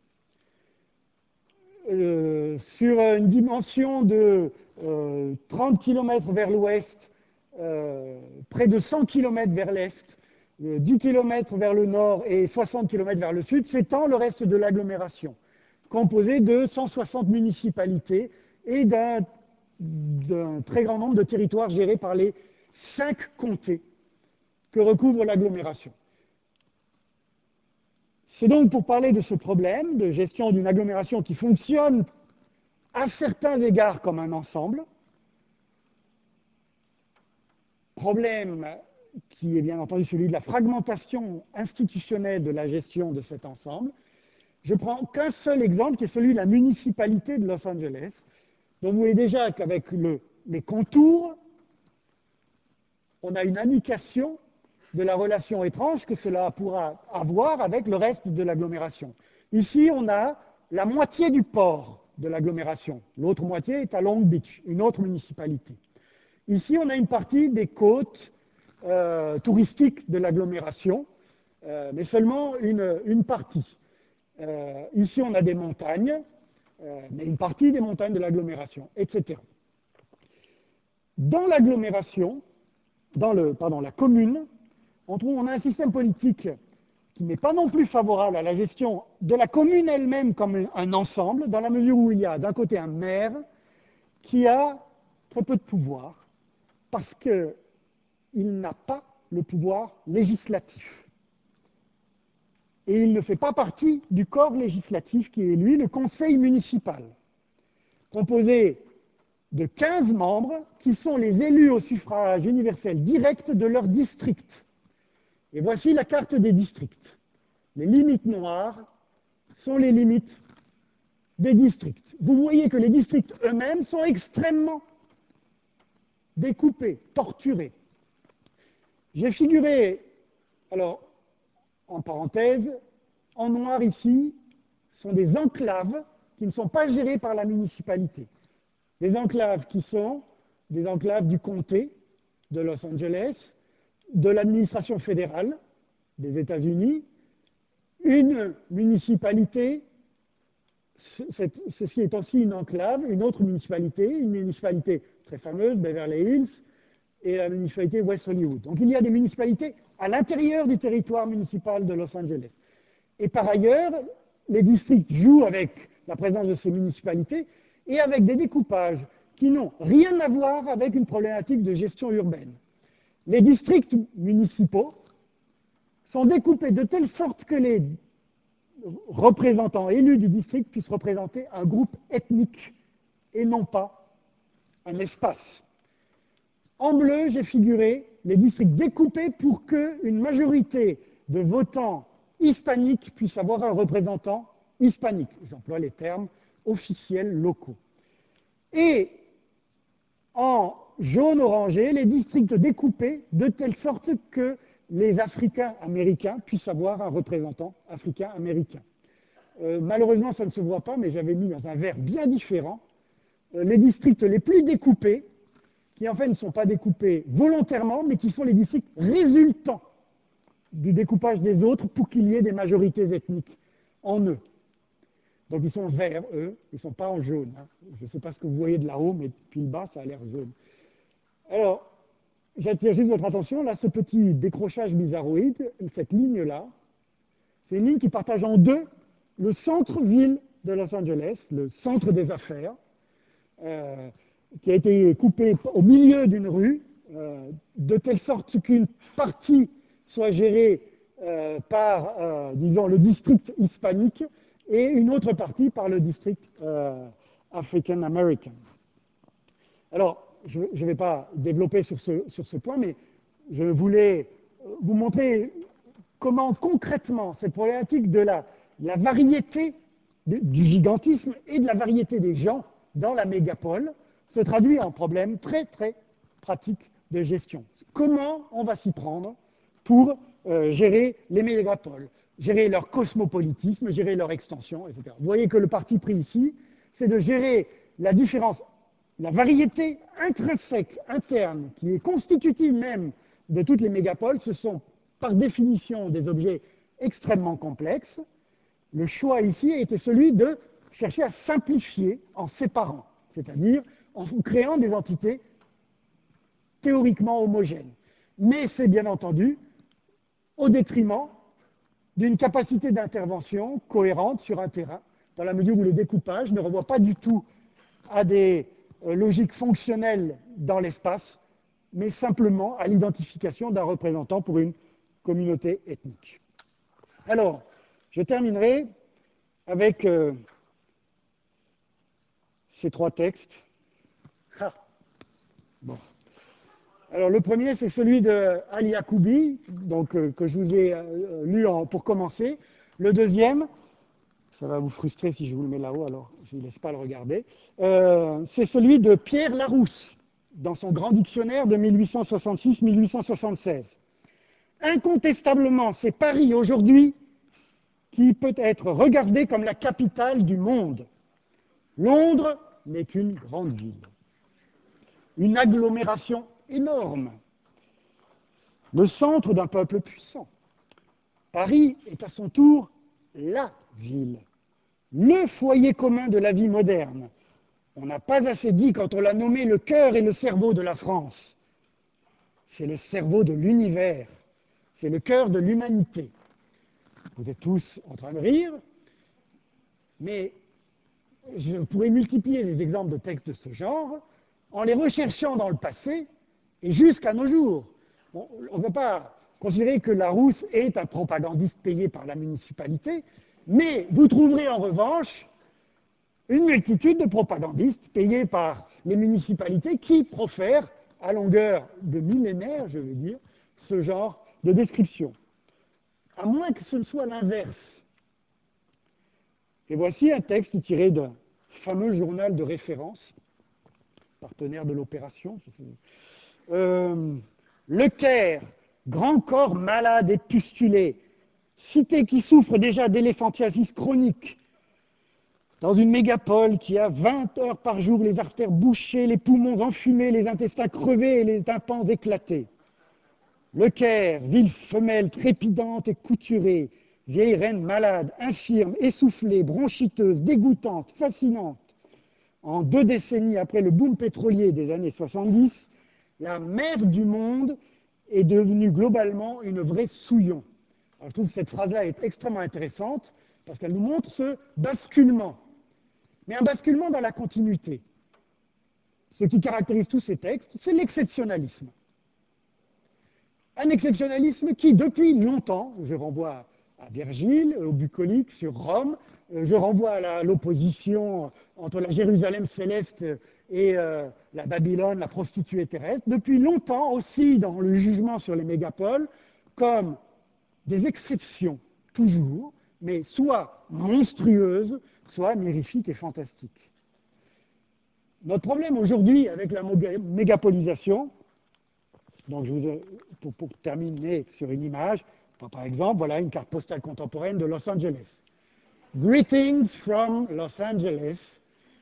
Euh, sur une dimension de euh, trente kilomètres vers l'ouest, euh, près de cent kilomètres vers l'est, euh, dix kilomètres vers le nord et soixante kilomètres vers le sud, s'étend le reste de l'agglomération, composé de cent soixante municipalités et d'un très grand nombre de territoires gérés par les cinq comtés que recouvre l'agglomération. C'est donc pour parler de ce problème de gestion d'une agglomération qui fonctionne à certains égards comme un ensemble, problème qui est bien entendu celui de la fragmentation institutionnelle de la gestion de cet ensemble. Je prends qu'un seul exemple, qui est celui de la municipalité de Los Angeles, dont vous voyez déjà qu'avec le, les contours, on a une indication de la relation étrange que cela pourra avoir avec le reste de l'agglomération. Ici, on a la moitié du port de l'agglomération. L'autre moitié est à Long Beach, une autre municipalité. Ici, on a une partie des côtes euh, touristiques de l'agglomération, euh, mais seulement une, une partie. Euh, ici, on a des montagnes, euh, mais une partie des montagnes de l'agglomération, et cetera. Dans l'agglomération, dans le, pardon, la commune, on, trouve, on a un système politique qui n'est pas non plus favorable à la gestion de la commune elle-même comme un ensemble, dans la mesure où il y a d'un côté un maire qui a très peu de pouvoir, parce qu'il n'a pas le pouvoir législatif. Et il ne fait pas partie du corps législatif qui est, lui, le conseil municipal, composé de quinze membres qui sont les élus au suffrage universel direct de leur district. Et voici la carte des districts. Les limites noires sont les limites des districts. Vous voyez que les districts eux-mêmes sont extrêmement découpés, torturés. J'ai figuré, alors, en parenthèse, en noir ici, sont des enclaves qui ne sont pas gérées par la municipalité. Des enclaves qui sont des enclaves du comté de Los Angeles, de l'administration fédérale des États-Unis, une municipalité, ceci est aussi une enclave, une autre municipalité, une municipalité très fameuse, Beverly Hills, et la municipalité West Hollywood. Donc il y a des municipalités à l'intérieur du territoire municipal de Los Angeles. Et par ailleurs, les districts jouent avec la présence de ces municipalités et avec des découpages qui n'ont rien à voir avec une problématique de gestion urbaine. Les districts municipaux sont découpés de telle sorte que les représentants élus du district puissent représenter un groupe ethnique et non pas un espace. En bleu, j'ai figuré les districts découpés pour qu'une majorité de votants hispaniques puisse avoir un représentant hispanique. J'emploie les termes officiels locaux. Et en jaune orangé, les districts découpés de telle sorte que les Africains américains puissent avoir un représentant africain américain. Euh, malheureusement, ça ne se voit pas, mais j'avais mis dans un vert bien différent euh, les districts les plus découpés, qui en fait ne sont pas découpés volontairement, mais qui sont les districts résultants du découpage des autres pour qu'il y ait des majorités ethniques en eux. Donc ils sont verts, eux, ils ne sont pas en jaune. Hein. Je ne sais pas ce que vous voyez de là-haut, mais depuis le bas, ça a l'air jaune. Alors, j'attire juste votre attention, là, ce petit décrochage bizarroïde, cette ligne-là, c'est une ligne qui partage en deux le centre-ville de Los Angeles, le centre des affaires, euh, qui a été coupé au milieu d'une rue, euh, de telle sorte qu'une partie soit gérée euh, par, euh, disons, le district hispanique et une autre partie par le district euh, African American. Alors, je ne vais pas développer sur ce, sur ce point, mais je voulais vous montrer comment concrètement cette problématique de la, la variété de, du gigantisme et de la variété des gens dans la mégapole se traduit en problème très très pratique de gestion. Comment on va s'y prendre pour euh, gérer les mégapoles, gérer leur cosmopolitisme, gérer leur extension, et cetera. Vous voyez que le parti pris ici, c'est de gérer la différence, la variété intrinsèque, interne, qui est constitutive même de toutes les mégapoles. Ce sont par définition des objets extrêmement complexes. Le choix ici a été celui de chercher à simplifier en séparant, c'est-à-dire en créant des entités théoriquement homogènes. Mais c'est bien entendu au détriment d'une capacité d'intervention cohérente sur un terrain, dans la mesure où le découpage ne renvoie pas du tout à des euh, logiques fonctionnelles dans l'espace, mais simplement à l'identification d'un représentant pour une communauté ethnique. Alors, Je terminerai avec euh, ces trois textes. Ah. Bon. Alors, le premier, c'est celui de Ali Yacoubi, donc, euh, que je vous ai euh, lu en, pour commencer. Le deuxième, ça va vous frustrer si je vous le mets là-haut, alors je ne vous laisse pas le regarder, euh, c'est celui de Pierre Larousse, dans son grand dictionnaire de mille huit cent soixante-six mille huit cent soixante-seize. Incontestablement, c'est Paris aujourd'hui qui peut être regardé comme la capitale du monde. Londres n'est qu'une grande ville, une agglomération énorme, le centre d'un peuple puissant. Paris est à son tour la ville, le foyer commun de la vie moderne. On n'a pas assez dit quand on l'a nommé le cœur et le cerveau de la France. C'est le cerveau de l'univers, c'est le cœur de l'humanité. Vous êtes tous en train de rire, mais je pourrais multiplier les exemples de textes de ce genre en les recherchant dans le passé et jusqu'à nos jours. Bon, on ne peut pas considérer que Larousse est un propagandiste payé par la municipalité, mais vous trouverez en revanche une multitude de propagandistes payés par les municipalités qui profèrent à longueur de millénaires, je veux dire, ce genre de description. À moins que ce ne soit l'inverse. Et voici un texte tiré d'un fameux journal de référence, partenaire de l'opération. Euh, le Caire, grand corps malade et pustulé, cité qui souffre déjà d'éléphantiasis chronique, dans une mégapole qui a vingt heures par jour les artères bouchées, les poumons enfumés, les intestins crevés et les tympans éclatés. Le Caire, ville femelle trépidante et couturée, vieille reine malade, infirme, essoufflée, bronchiteuse, dégoûtante, fascinante. En deux décennies après le boom pétrolier des années soixante-dix, la mère du monde est devenue globalement une vraie souillon. Alors, je trouve que cette phrase-là est extrêmement intéressante parce qu'elle nous montre ce basculement. Mais un basculement dans la continuité. Ce qui caractérise tous ces textes, c'est l'exceptionnalisme. Un exceptionnalisme qui, depuis longtemps, je renvoie à Virgile, au bucolique sur Rome, je renvoie à l'opposition entre la Jérusalem céleste et euh, la Babylone, la prostituée terrestre, depuis longtemps aussi dans le jugement sur les mégapoles, comme des exceptions, toujours, mais soit monstrueuses, soit mirifiques et fantastiques. Notre problème aujourd'hui avec la mégapolisation, donc je vous, pour, pour terminer sur une image, par exemple, voilà une carte postale contemporaine de Los Angeles. Greetings from Los Angeles.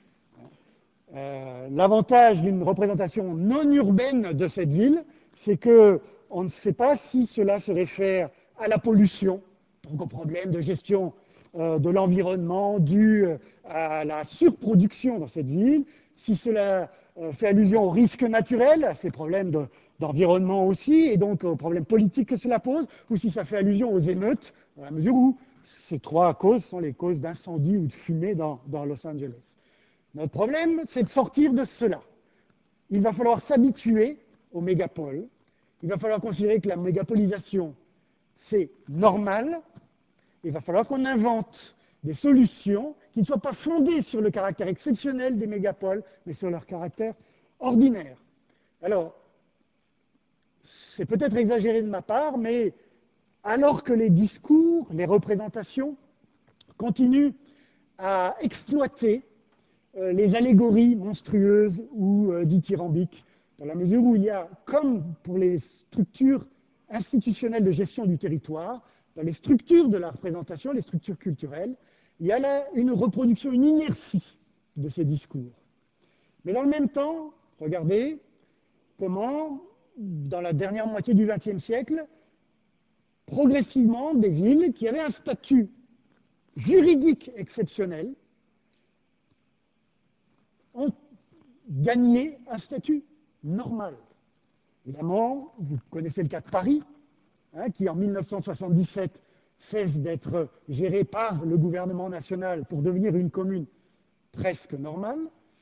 Euh, L'avantage d'une représentation non urbaine de cette ville, c'est qu'on ne sait pas si cela se réfère à la pollution, donc au problème de gestion euh, de l'environnement dû à la surproduction dans cette ville, si cela euh, fait allusion aux risques naturels, à ces problèmes de, d'environnement aussi, et donc aux problèmes politiques que cela pose, ou si ça fait allusion aux émeutes, dans la mesure où ces trois causes sont les causes d'incendie ou de fumée dans, dans Los Angeles. Notre problème, c'est de sortir de cela. Il va falloir s'habituer aux mégapoles. Il va falloir considérer que la mégapolisation, c'est normal. Il va falloir qu'on invente des solutions qui ne soient pas fondées sur le caractère exceptionnel des mégapoles, mais sur leur caractère ordinaire. Alors, c'est peut-être exagéré de ma part, mais alors que les discours, les représentations continuent à exploiter euh, les allégories monstrueuses ou euh, dithyrambiques, dans la mesure où il y a, comme pour les structures institutionnelles de gestion du territoire, dans les structures de la représentation, les structures culturelles, il y a là une reproduction, une inertie de ces discours. Mais dans le même temps, regardez comment, dans la dernière moitié du vingtième siècle, progressivement, des villes qui avaient un statut juridique exceptionnel ont gagné un statut normal. Évidemment, vous connaissez le cas de Paris, hein, qui en mille neuf cent soixante-dix-sept cesse d'être géré par le gouvernement national pour devenir une commune presque normale.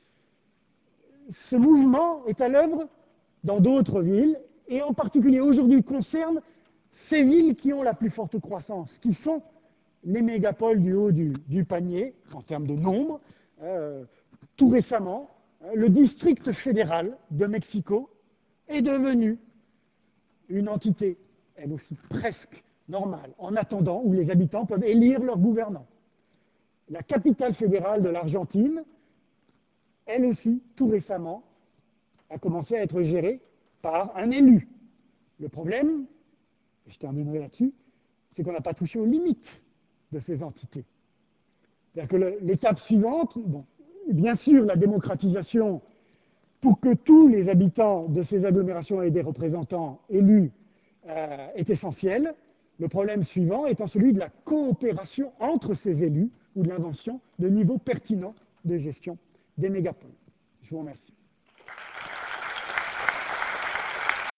Ce mouvement est à l'œuvre dans d'autres villes, et en particulier aujourd'hui concerne ces villes qui ont la plus forte croissance, qui sont les mégapoles du haut du, du panier, en termes de nombre. Euh, tout récemment, le district fédéral de Mexico est devenu une entité, elle aussi presque normale, en attendant, où les habitants peuvent élire leurs gouvernants. La capitale fédérale de l'Argentine, elle aussi, tout récemment, a commencé à être gérée par un élu. Le problème, et je terminerai là-dessus, c'est qu'on n'a pas touché aux limites de ces entités. C'est-à-dire que l'étape suivante, bon, bien sûr, la démocratisation, pour que tous les habitants de ces agglomérations aient des représentants élus, euh, est essentielle. Le problème suivant étant celui de la coopération entre ces élus ou de l'invention de niveaux pertinents de gestion des mégapoles. Je vous remercie.